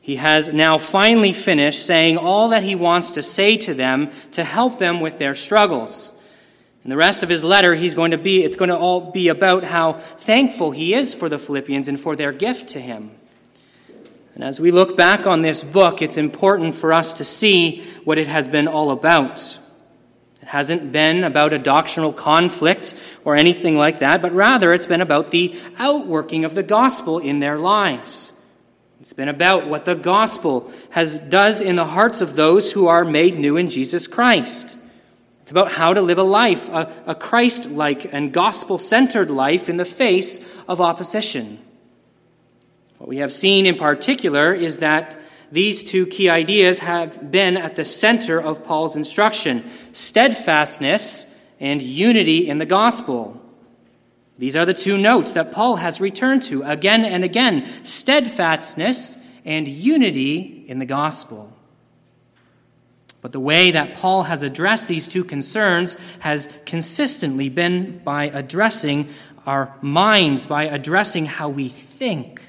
he has now finally finished saying all that he wants to say to them to help them with their struggles. In the rest of his letter, it's going to all be about how thankful he is for the Philippians and for their gift to him. And as we look back on this book, it's important for us to see what it has been all about. It hasn't been about a doctrinal conflict or anything like that, but rather it's been about the outworking of the gospel in their lives. It's been about what the gospel does in the hearts of those who are made new in Jesus Christ. It's about how to live a life, a Christ-like and gospel-centered life in the face of opposition. What we have seen in particular is that these two key ideas have been at the center of Paul's instruction: steadfastness and unity in the gospel. These are the two notes that Paul has returned to again and again: steadfastness and unity in the gospel. But the way that Paul has addressed these two concerns has consistently been by addressing our minds, by addressing how we think.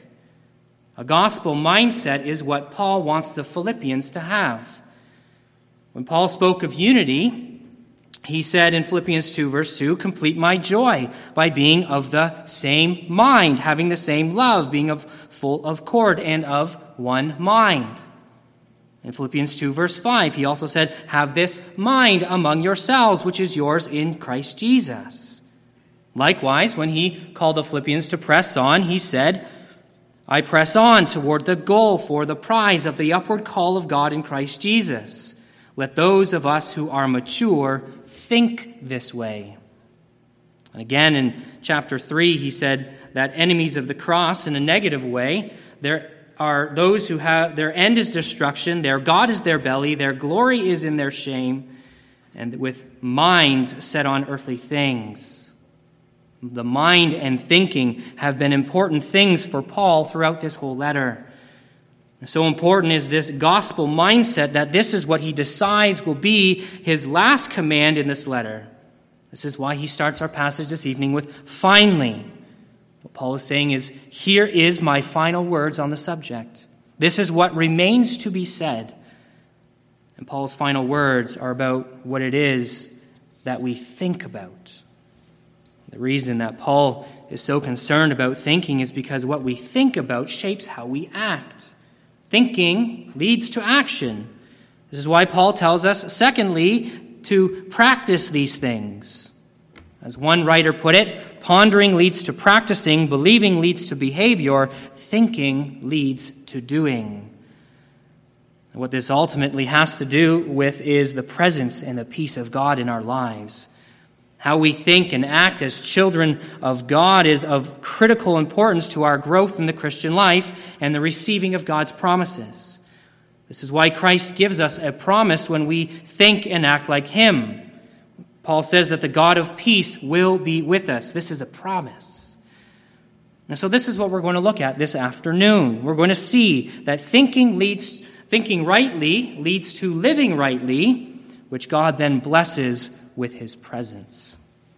A gospel mindset is what Paul wants the Philippians to have. When Paul spoke of unity, he said in Philippians 2, verse 2, "Complete my joy by being of the same mind, having the same love, being full of accord and of one mind." In Philippians 2, verse 5, he also said, "Have this mind among yourselves, which is yours in Christ Jesus." Likewise, when he called the Philippians to press on, he said, "I press on toward the goal for the prize of the upward call of God in Christ Jesus. Let those of us who are mature think this way." And again in chapter 3, he said that enemies of the cross, in a negative way, there are those who have their end is destruction, their God is their belly, their glory is in their shame, and with minds set on earthly things. The mind and thinking have been important things for Paul throughout this whole letter. And so important is this gospel mindset that this is what he decides will be his last command in this letter. This is why he starts our passage this evening with "finally." What Paul is saying is, here is my final words on the subject. This is what remains to be said. And Paul's final words are about what it is that we think about. The reason that Paul is so concerned about thinking is because what we think about shapes how we act. Thinking leads to action. This is why Paul tells us, secondly, to practice these things. As one writer put it, pondering leads to practicing, believing leads to behavior, thinking leads to doing. And what this ultimately has to do with is the presence and the peace of God in our lives. How we think and act as children of God is of critical importance to our growth in the Christian life and the receiving of God's promises. This is why Christ gives us a promise when we think and act like him. Paul says that the God of peace will be with us. This is a promise. And so this is what we're going to look at this afternoon. We're going to see that thinking rightly leads to living rightly, which God then blesses with his presence.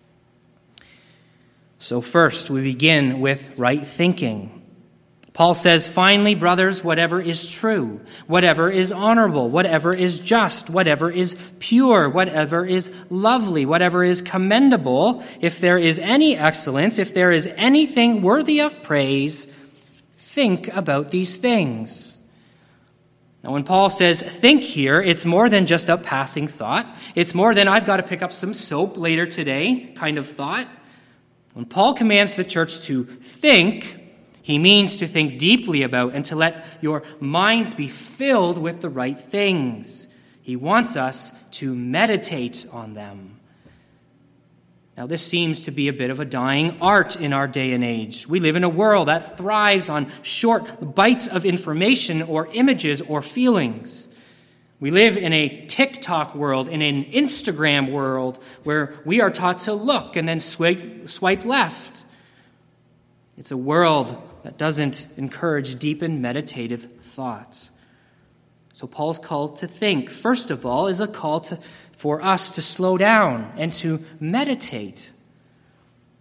So first, we begin with right thinking. Paul says, "Finally, brothers, whatever is true, whatever is honorable, whatever is just, whatever is pure, whatever is lovely, whatever is commendable, if there is any excellence, if there is anything worthy of praise, think about these things." Now, when Paul says think here, it's more than just a passing thought. It's more than I've got to pick up some soap later today kind of thought. When Paul commands the church to think, he means to think deeply about and to let your minds be filled with the right things. He wants us to meditate on them. Now, this seems to be a bit of a dying art in our day and age. We live in a world that thrives on short bites of information or images or feelings. We live in a TikTok world, in an Instagram world, where we are taught to look and then swipe left. It's a world that doesn't encourage deep and meditative thought. So Paul's call to think, first of all, is a call for us to slow down and to meditate.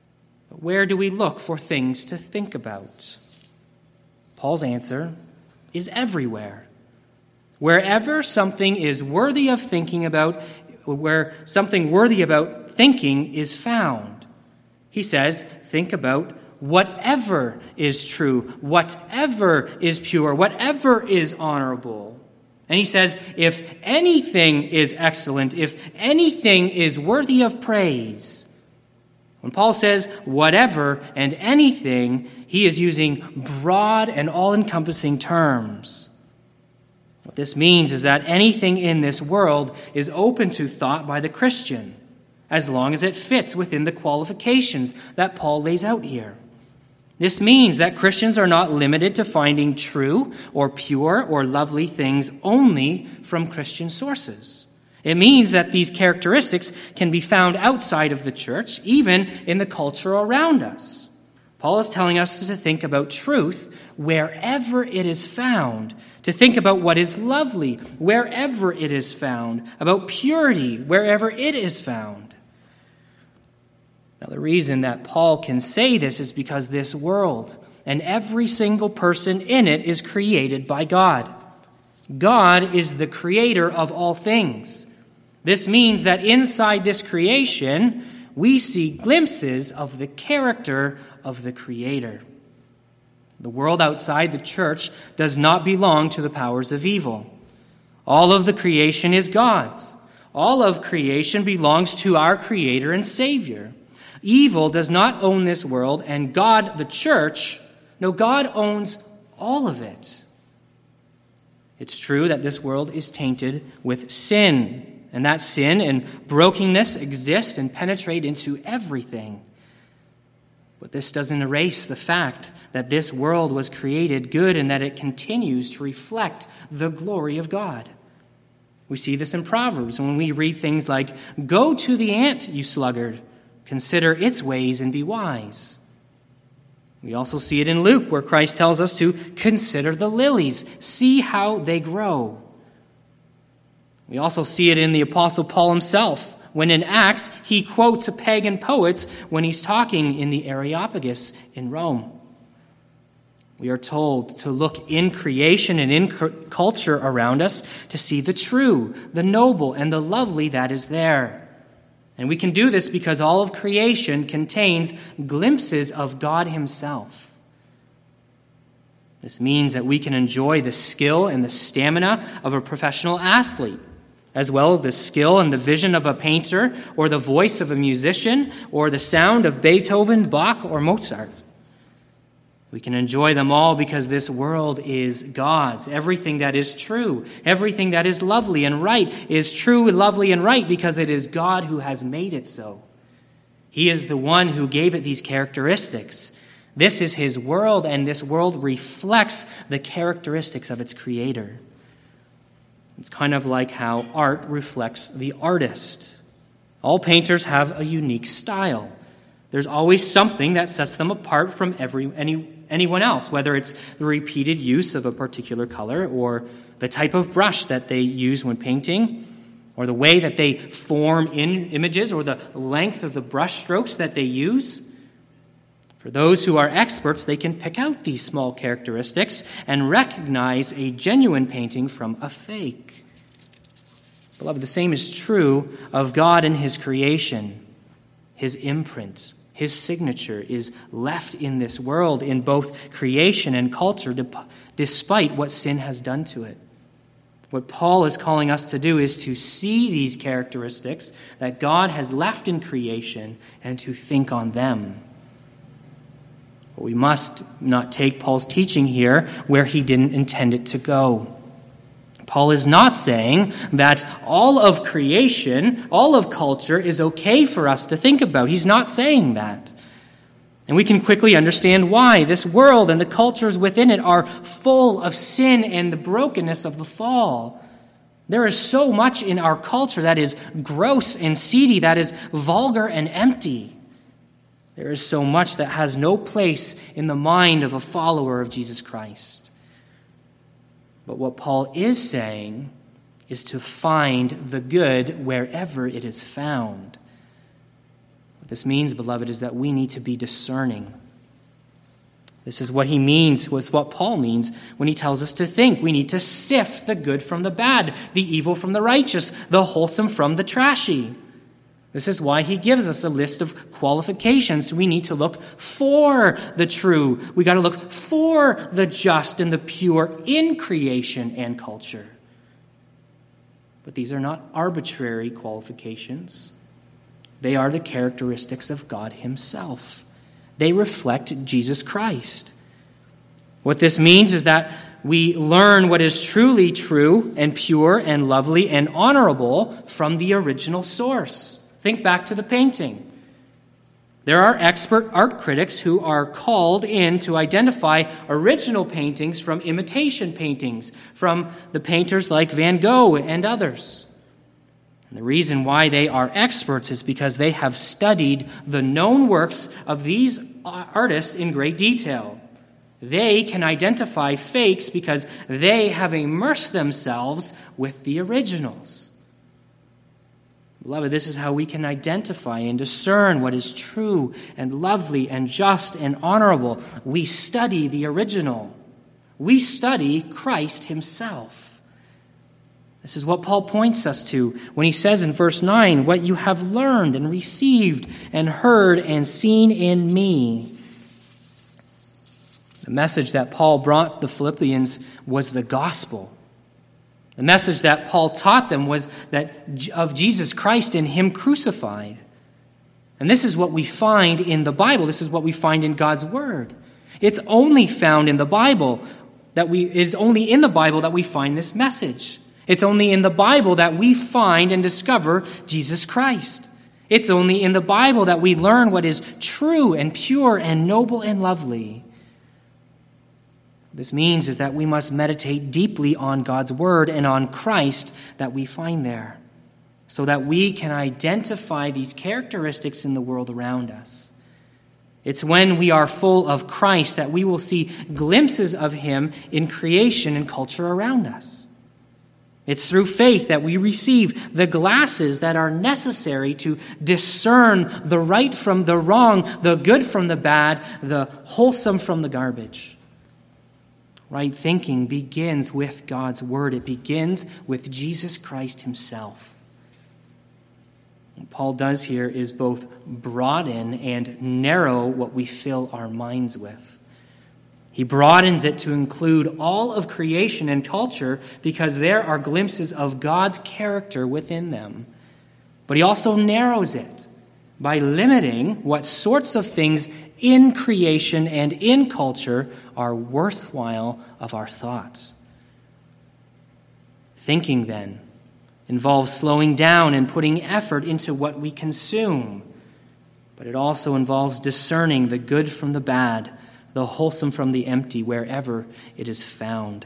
But where do we look for things to think about? Paul's answer, is everywhere. Wherever something is worthy of thinking about, where something worthy about thinking is found. He says, think about whatever is true, whatever is pure, whatever is honorable. And he says, if anything is excellent, if anything is worthy of praise. When Paul says whatever and anything, he is using broad and all-encompassing terms. What this means is that anything in this world is open to thought by the Christian, as long as it fits within the qualifications that Paul lays out here. This means that Christians are not limited to finding true or pure or lovely things only from Christian sources. It means that these characteristics can be found outside of the church, even in the culture around us. Paul is telling us to think about truth wherever it is found, to think about what is lovely wherever it is found, about purity wherever it is found. Now, the reason that Paul can say this is because this world and every single person in it is created by God. God is the creator of all things. This means that inside this creation, we see glimpses of the character of the Creator. The world outside the church does not belong to the powers of evil. All of the creation is God's. All of creation belongs to our Creator and Savior. Evil does not own this world, and God, the church, no, God owns all of it. It's true that this world is tainted with sin, and that sin and brokenness exist and penetrate into everything. But this doesn't erase the fact that this world was created good and that it continues to reflect the glory of God. We see this in Proverbs when we read things like, "Go to the ant, you sluggard. Consider its ways and be wise." We also see it in Luke, where Christ tells us to consider the lilies, see how they grow. We also see it in the Apostle Paul himself, when in Acts he quotes pagan poets when he's talking in the Areopagus in Rome. We are told to look in creation and in culture around us to see the true, the noble, and the lovely that is there. And we can do this because all of creation contains glimpses of God himself. This means that we can enjoy the skill and the stamina of a professional athlete, as well as the skill and the vision of a painter, or the voice of a musician, or the sound of Beethoven, Bach, or Mozart. We can enjoy them all because this world is God's. Everything that is true, everything that is lovely and right is true, lovely, and right because it is God who has made it so. He is the one who gave it these characteristics. This is his world, and this world reflects the characteristics of its creator. It's kind of like how art reflects the artist. All painters have a unique style. There's always something that sets them apart from anyone else, whether it's the repeated use of a particular color, or the type of brush that they use when painting, or the way that they form in images, or the length of the brush strokes that they use. For those who are experts, they can pick out these small characteristics and recognize a genuine painting from a fake. Beloved, the same is true of God and his creation. His imprint, his signature is left in this world, in both creation and culture, despite what sin has done to it. What Paul is calling us to do is to see these characteristics that God has left in creation and to think on them. But we must not take Paul's teaching here where he didn't intend it to go. Paul is not saying that all of creation, all of culture is okay for us to think about. He's not saying that. And we can quickly understand why. This world and the cultures within it are full of sin and the brokenness of the fall. There is so much in our culture that is gross and seedy, that is vulgar and empty. There is so much that has no place in the mind of a follower of Jesus Christ. But what Paul is saying is to find the good wherever it is found. What this means, beloved, is that we need to be discerning. This is what he means, was what Paul means when he tells us to think. We need to sift the good from the bad, the evil from the righteous, the wholesome from the trashy. This is why he gives us a list of qualifications. We need to look for the true. We got to look for the just and the pure in creation and culture. But these are not arbitrary qualifications. They are the characteristics of God himself. They reflect Jesus Christ. What this means is that we learn what is truly true and pure and lovely and honorable from the original source. Think back to the painting. There are expert art critics who are called in to identify original paintings from imitation paintings, from the painters like Van Gogh and others. And the reason why they are experts is because they have studied the known works of these artists in great detail. They can identify fakes because they have immersed themselves with the originals. Beloved, this is how we can identify and discern what is true and lovely and just and honorable. We study the original. We study Christ himself. This is what Paul points us to when he says in verse 9, what you have learned and received and heard and seen in me. The message that Paul brought the Philippians was the gospel. The message that Paul taught them was that of Jesus Christ and him crucified. And this is what we find in the Bible. This is what we find in God's word. It's only found in the Bible it is only in the Bible that we find this message. It's only in the Bible that we find and discover Jesus Christ. It's only in the Bible that we learn what is true and pure and noble and lovely. This means is that we must meditate deeply on God's word and on Christ that we find there, so that we can identify these characteristics in the world around us. It's when we are full of Christ that we will see glimpses of him in creation and culture around us. It's through faith that we receive the glasses that are necessary to discern the right from the wrong, the good from the bad, the wholesome from the garbage. Right thinking begins with God's word. It begins with Jesus Christ himself. What Paul does here is both broaden and narrow what we fill our minds with. He broadens it to include all of creation and culture because there are glimpses of God's character within them. But he also narrows it by limiting what sorts of things in creation and in culture are worthwhile of our thoughts. Thinking, then, involves slowing down and putting effort into what we consume. But it also involves discerning the good from the bad, the wholesome from the empty, wherever it is found.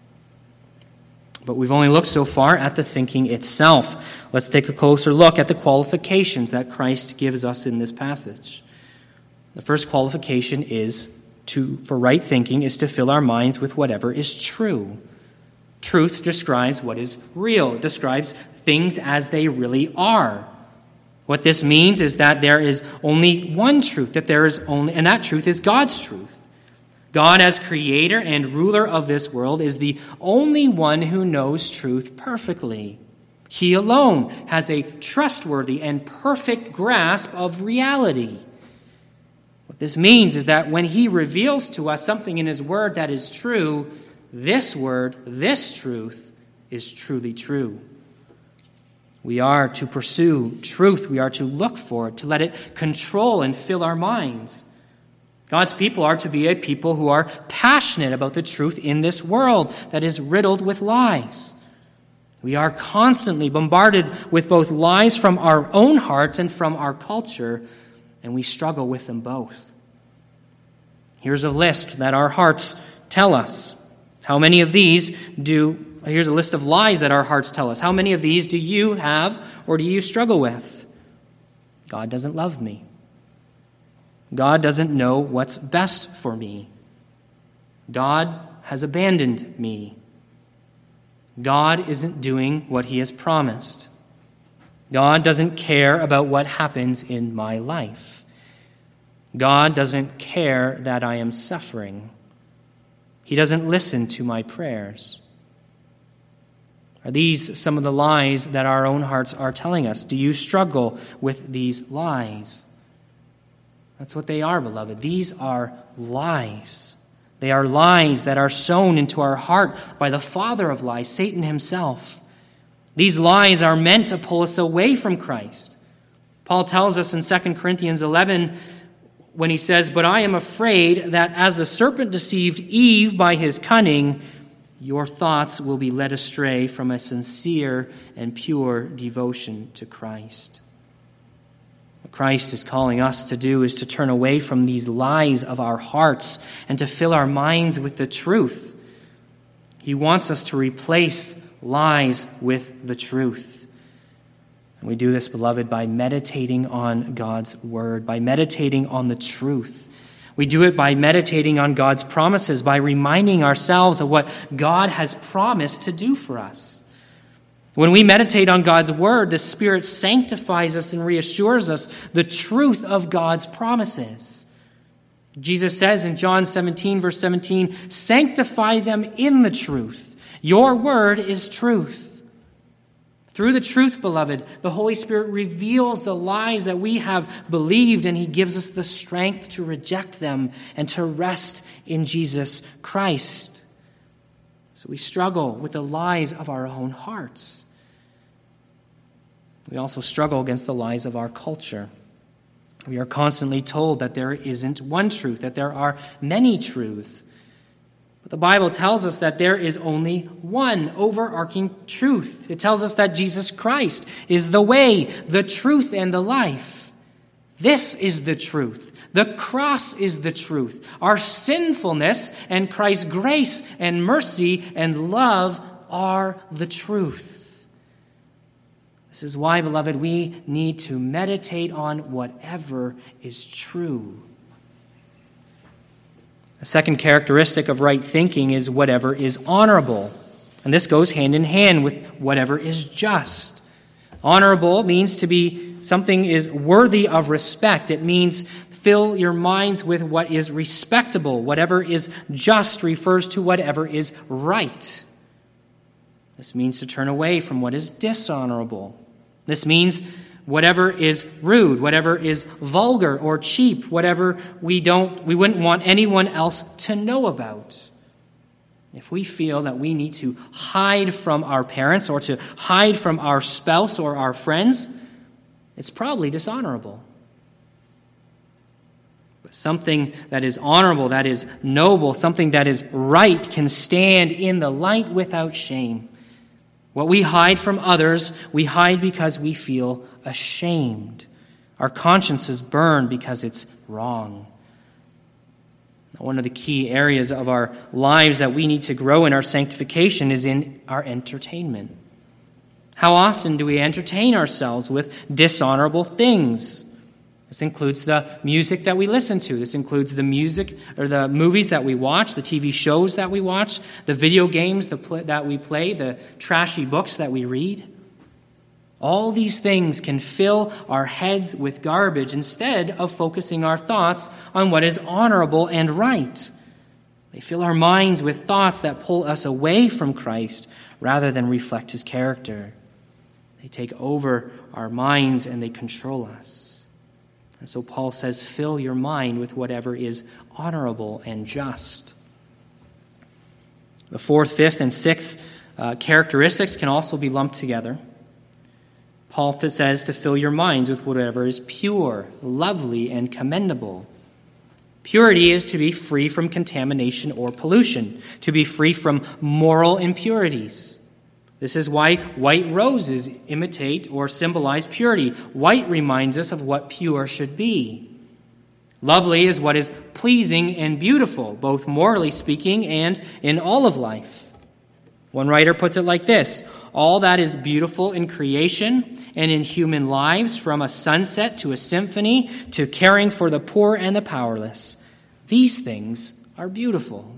But we've only looked so far at the thinking itself. Let's take a closer look at the qualifications that Christ gives us in this passage. The first qualification for right thinking is to fill our minds with whatever is true. Truth describes what is real. It describes things as they really are. What this means is that there is only one truth, and that truth is God's truth. God, as creator and ruler of this world, is the only one who knows truth perfectly. He alone has a trustworthy and perfect grasp of reality. What this means is that when he reveals to us something in his word that is true, this truth, is truly true. We are to pursue truth. We are to look for it, to let it control and fill our minds. God's people are to be a people who are passionate about the truth in this world that is riddled with lies. We are constantly bombarded with both lies from our own hearts and from our culture, and we struggle with them both. Here's a list that our hearts tell us. Here's a list of lies that our hearts tell us. How many of these do you have or do you struggle with? God doesn't love me. God doesn't know what's best for me. God has abandoned me. God isn't doing what he has promised. God doesn't care about what happens in my life. God doesn't care that I am suffering. He doesn't listen to my prayers. Are these some of the lies that our own hearts are telling us? Do you struggle with these lies? That's what they are, beloved. These are lies. They are lies that are sown into our heart by the father of lies, Satan himself. These lies are meant to pull us away from Christ. Paul tells us in 2 Corinthians 11 when he says, "But I am afraid that as the serpent deceived Eve by his cunning, your thoughts will be led astray from a sincere and pure devotion to Christ." What Christ is calling us to do is to turn away from these lies of our hearts and to fill our minds with the truth. He wants us to replace lies with the truth. And we do this, beloved, by meditating on God's word, by meditating on the truth. We do it by meditating on God's promises, by reminding ourselves of what God has promised to do for us. When we meditate on God's word, the Spirit sanctifies us and reassures us the truth of God's promises. Jesus says in John 17, verse 17, "Sanctify them in the truth. Your word is truth." Through the truth, beloved, the Holy Spirit reveals the lies that we have believed, and he gives us the strength to reject them and to rest in Jesus Christ. So we struggle with the lies of our own hearts. We also struggle against the lies of our culture. We are constantly told that there isn't one truth, that there are many truths. But the Bible tells us that there is only one overarching truth. It tells us that Jesus Christ is the way, the truth, and the life. This is the truth. The cross is the truth. Our sinfulness and Christ's grace and mercy and love are the truth. This is why, beloved, we need to meditate on whatever is true. A second characteristic of right thinking is whatever is honorable. And this goes hand in hand with whatever is just. Honorable means to be something is worthy of respect. It means fill your minds with what is respectable. Whatever is just refers to whatever is right. This means to turn away from what is dishonorable. This means whatever is rude, whatever is vulgar or cheap, whatever we wouldn't want anyone else to know about. If we feel that we need to hide from our parents or to hide from our spouse or our friends, it's probably dishonorable. But something that is honorable, that is noble, something that is right can stand in the light without shame. What we hide from others, we hide because we feel ashamed. Our consciences burn because it's wrong. One of the key areas of our lives that we need to grow in our sanctification is in our entertainment. How often do we entertain ourselves with dishonorable things? This includes the music that we listen to. This includes the music or the movies that we watch, the TV shows that we watch, the video games that we play, the trashy books that we read. All these things can fill our heads with garbage instead of focusing our thoughts on what is honorable and right. They fill our minds with thoughts that pull us away from Christ rather than reflect his character. They take over our minds and they control us. And so Paul says, fill your mind with whatever is honorable and just. The fourth, fifth, and sixth characteristics can also be lumped together. Paul says to fill your minds with whatever is pure, lovely, and commendable. Purity is to be free from contamination or pollution, to be free from moral impurities. This is why white roses imitate or symbolize purity. White reminds us of what pure should be. Lovely is what is pleasing and beautiful, both morally speaking and in all of life. One writer puts it like this: all that is beautiful in creation and in human lives, from a sunset to a symphony to caring for the poor and the powerless, these things are beautiful.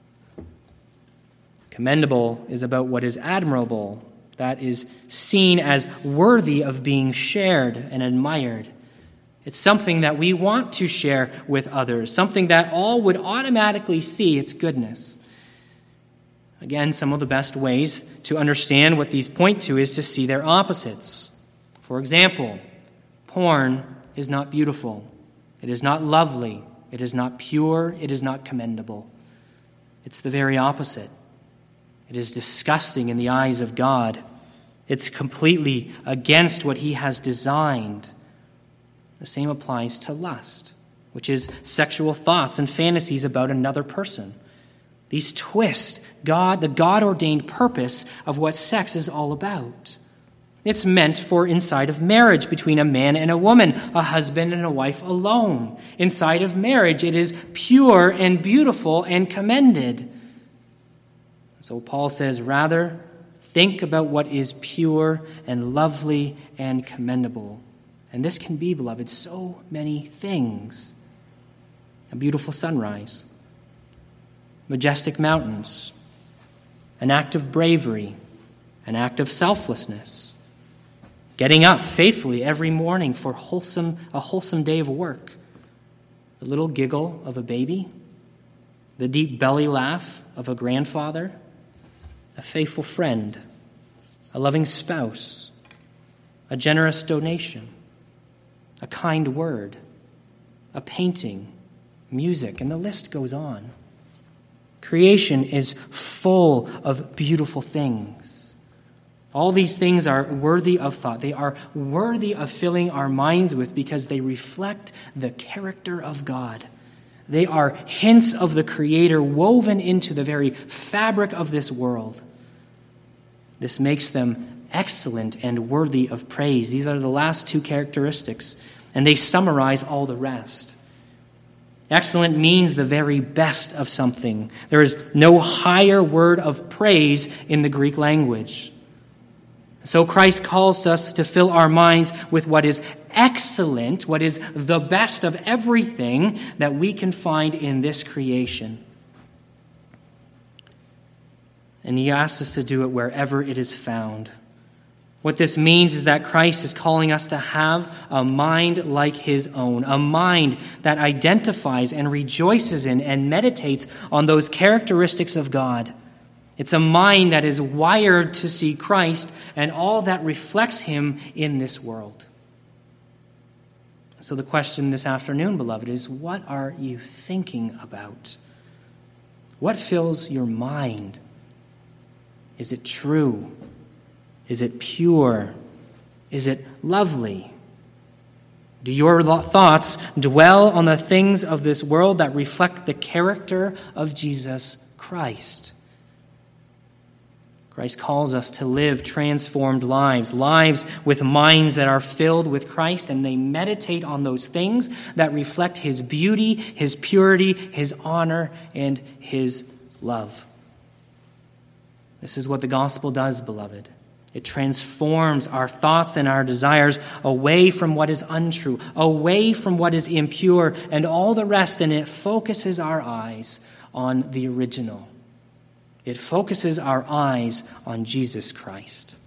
Commendable is about what is admirable, that is seen as worthy of being shared and admired. It's something that we want to share with others, something that all would automatically see its goodness. Again, some of the best ways to understand what these point to is to see their opposites. For example, porn is not beautiful. It is not lovely. It is not pure. It is not commendable. It's the very opposite. It is disgusting in the eyes of God. It's completely against what he has designed. The same applies to lust, which is sexual thoughts and fantasies about another person. These twist the God-ordained purpose of what sex is all about. It's meant for inside of marriage between a man and a woman, a husband and a wife alone. Inside of marriage, it is pure and beautiful and commended. So Paul says, rather, think about what is pure and lovely and commendable. And this can be, beloved, so many things. A beautiful sunrise, majestic mountains, an act of bravery, an act of selflessness, getting up faithfully every morning for a wholesome day of work, the little giggle of a baby, the deep belly laugh of a grandfather, a faithful friend, a loving spouse, a generous donation, a kind word, a painting, music, and the list goes on. Creation is full of beautiful things. All these things are worthy of thought. They are worthy of filling our minds with because they reflect the character of God. They are hints of the Creator woven into the very fabric of this world. This makes them excellent and worthy of praise. These are the last two characteristics, and they summarize all the rest. Excellent means the very best of something. There is no higher word of praise in the Greek language. So Christ calls us to fill our minds with what is excellent, what is the best of everything that we can find in this creation. And he asks us to do it wherever it is found. What this means is that Christ is calling us to have a mind like his own, a mind that identifies and rejoices in and meditates on those characteristics of God. It's a mind that is wired to see Christ and all that reflects him in this world. So the question this afternoon, beloved, is what are you thinking about? What fills your mind? Is it true? Is it pure? Is it lovely? Do your thoughts dwell on the things of this world that reflect the character of Jesus Christ? Christ calls us to live transformed lives with minds that are filled with Christ, and they meditate on those things that reflect his beauty, his purity, his honor, and his love. This is what the gospel does, beloved. It transforms our thoughts and our desires away from what is untrue, away from what is impure, and all the rest, and it focuses our eyes on the original. It focuses our eyes on Jesus Christ.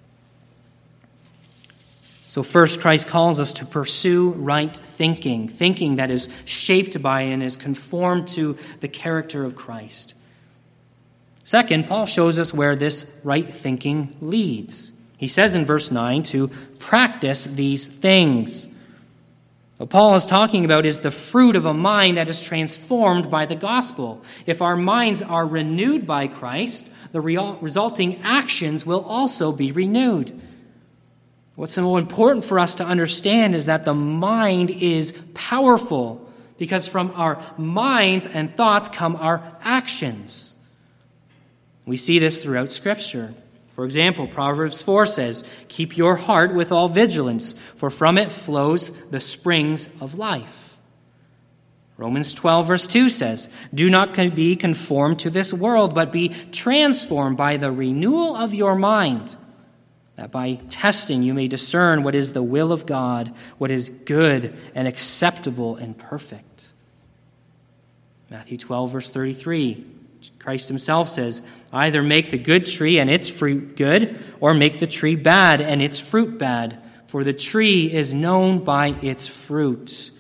So first, Christ calls us to pursue right thinking that is shaped by and is conformed to the character of Christ. Second, Paul shows us where this right thinking leads. He says in verse 9 to practice these things. What Paul is talking about is the fruit of a mind that is transformed by the gospel. If our minds are renewed by Christ, the resulting actions will also be renewed. What's so important for us to understand is that the mind is powerful because from our minds and thoughts come our actions. We see this throughout Scripture. For example, Proverbs 4 says, "Keep your heart with all vigilance, for from it flows the springs of life." Romans 12 verse 2 says, "Do not be conformed to this world, but be transformed by the renewal of your mind, that by testing you may discern what is the will of God, what is good and acceptable and perfect." Matthew 12 verse 33, Christ himself says, "Either make the good tree and its fruit good, or make the tree bad and its fruit bad. for the tree is known by its fruit.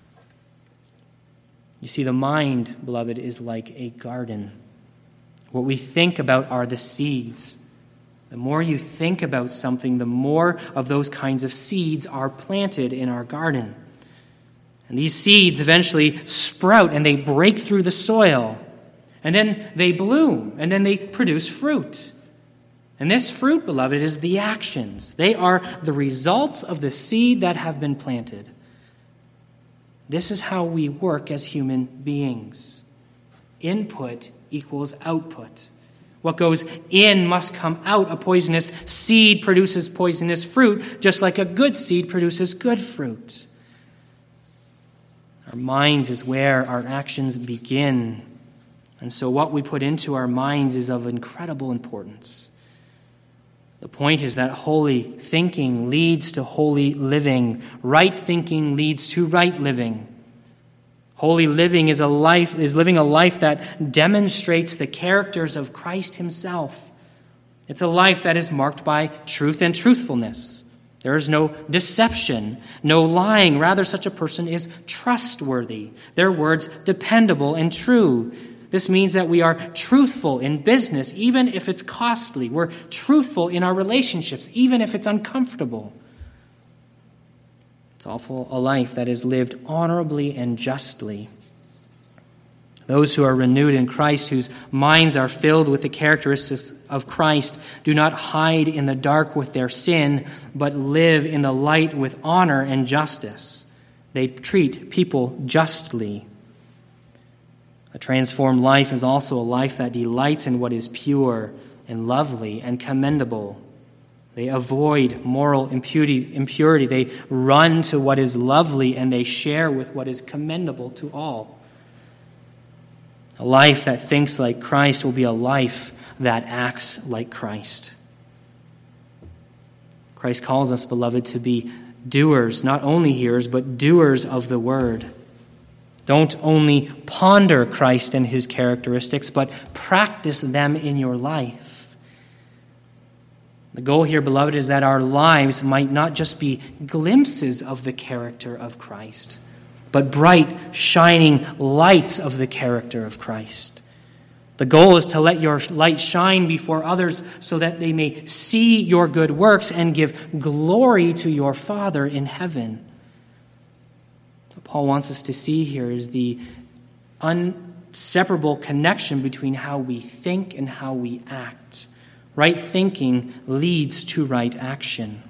You see, the mind, beloved, is like a garden. What we think about are the seeds. The more you think about something, the more of those kinds of seeds are planted in our garden. And these seeds eventually sprout and they break through the soil. And then they bloom and then they produce fruit. And this fruit, beloved, is the actions. They are the results of the seed that have been planted. This is how we work as human beings. Input equals output. What goes in must come out. A poisonous seed produces poisonous fruit, just like a good seed produces good fruit. Our minds is where our actions begin. And so what we put into our minds is of incredible importance. The point is that holy thinking leads to holy living. Right thinking leads to right living. Holy living is living a life that demonstrates the characters of Christ himself. It's a life that is marked by truth and truthfulness. There is no deception, no lying. Rather, such a person is trustworthy. Their words dependable and true. This means that we are truthful in business, even if it's costly. We're truthful in our relationships, even if it's uncomfortable. It's also a life that is lived honorably and justly. Those who are renewed in Christ, whose minds are filled with the characteristics of Christ, do not hide in the dark with their sin, but live in the light with honor and justice. They treat people justly. A transformed life is also a life that delights in what is pure and lovely and commendable. They avoid moral impurity. They run to what is lovely, and they share with what is commendable to all. A life that thinks like Christ will be a life that acts like Christ. Christ calls us, beloved, to be doers, not only hearers, but doers of the word. Don't only ponder Christ and his characteristics, but practice them in your life. The goal here, beloved, is that our lives might not just be glimpses of the character of Christ, but bright, shining lights of the character of Christ. The goal is to let your light shine before others so that they may see your good works and give glory to your Father in heaven. What Paul wants us to see here is the inseparable connection between how we think and how we act. Right thinking leads to right action.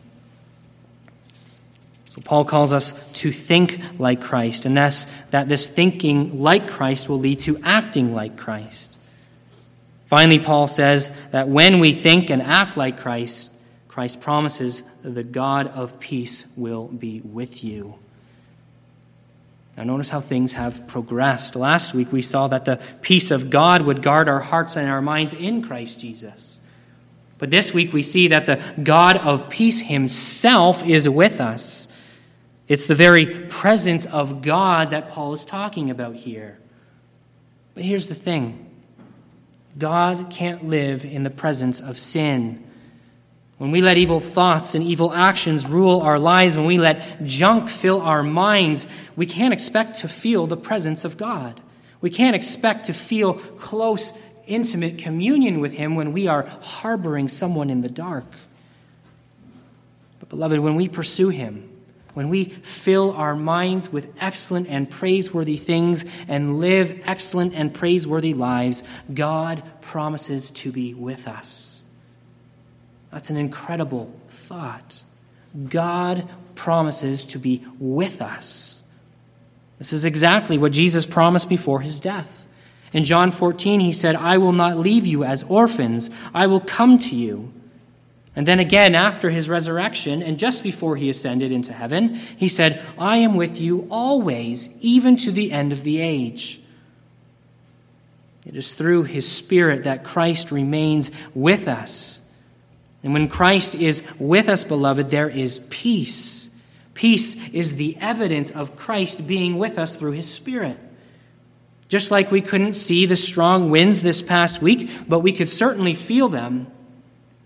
So Paul calls us to think like Christ, and that this thinking like Christ will lead to acting like Christ. Finally, Paul says that when we think and act like Christ, Christ promises that the God of peace will be with you. Now notice how things have progressed. Last week we saw that the peace of God would guard our hearts and our minds in Christ Jesus. But this week we see that the God of peace himself is with us. It's the very presence of God that Paul is talking about here. But here's the thing. God can't live in the presence of sin. When we let evil thoughts and evil actions rule our lives, when we let junk fill our minds, we can't expect to feel the presence of God. We can't expect to feel close, intimate communion with him when we are harboring someone in the dark. But beloved, when we pursue him, when we fill our minds with excellent and praiseworthy things and live excellent and praiseworthy lives, God promises to be with us. That's an incredible thought. God promises to be with us. This is exactly what Jesus promised before his death. In John 14, he said, "I will not leave you as orphans. I will come to you." And then again, after his resurrection, and just before he ascended into heaven, he said, "I am with you always, even to the end of the age." It is through his Spirit that Christ remains with us. And when Christ is with us, beloved, there is peace. Peace is the evidence of Christ being with us through his Spirit. Just like we couldn't see the strong winds this past week, but we could certainly feel them.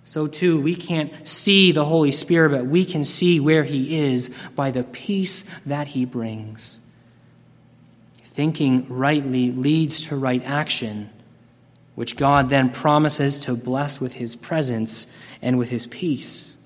So too, we can't see the Holy Spirit, but we can see where he is by the peace that he brings. Thinking rightly leads to right action, which God then promises to bless with his presence and with his peace.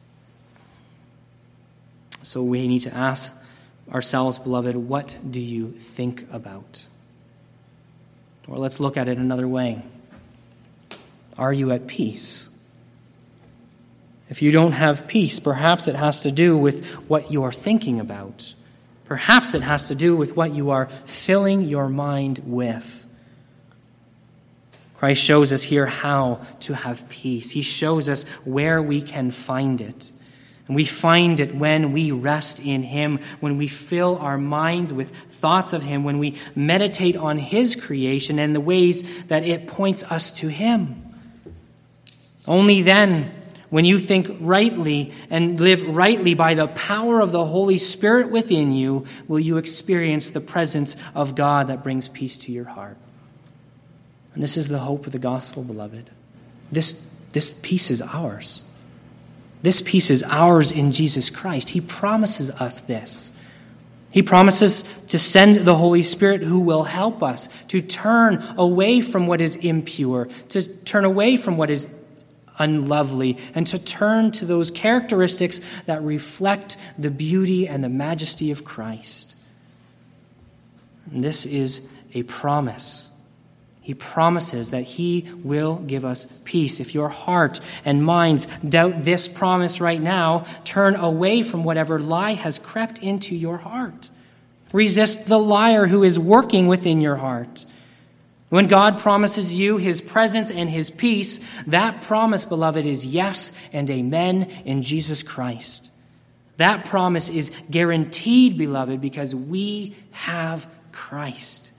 So we need to ask ourselves, beloved, what do you think about? Or let's look at it another way. Are you at peace? If you don't have peace, perhaps it has to do with what you are thinking about. Perhaps it has to do with what you are filling your mind with. Christ shows us here how to have peace. He shows us where we can find it. And we find it when we rest in him, when we fill our minds with thoughts of him, when we meditate on his creation and the ways that it points us to him. Only then, when you think rightly and live rightly by the power of the Holy Spirit within you, will you experience the presence of God that brings peace to your heart. And this is the hope of the gospel, beloved. This peace is ours. This peace is ours in Jesus Christ. He promises us this. He promises to send the Holy Spirit who will help us to turn away from what is impure, to turn away from what is unlovely, and to turn to those characteristics that reflect the beauty and the majesty of Christ. And this is a promise. He promises that he will give us peace. If your heart and minds doubt this promise right now, turn away from whatever lie has crept into your heart. Resist the liar who is working within your heart. When God promises you his presence and his peace, that promise, beloved, is yes and amen in Jesus Christ. That promise is guaranteed, beloved, because we have Christ.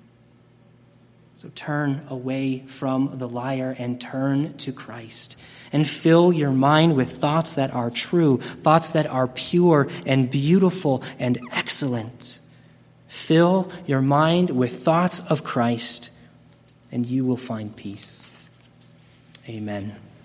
So turn away from the liar and turn to Christ. And fill your mind with thoughts that are true, thoughts that are pure and beautiful and excellent. Fill your mind with thoughts of Christ, and you will find peace. Amen.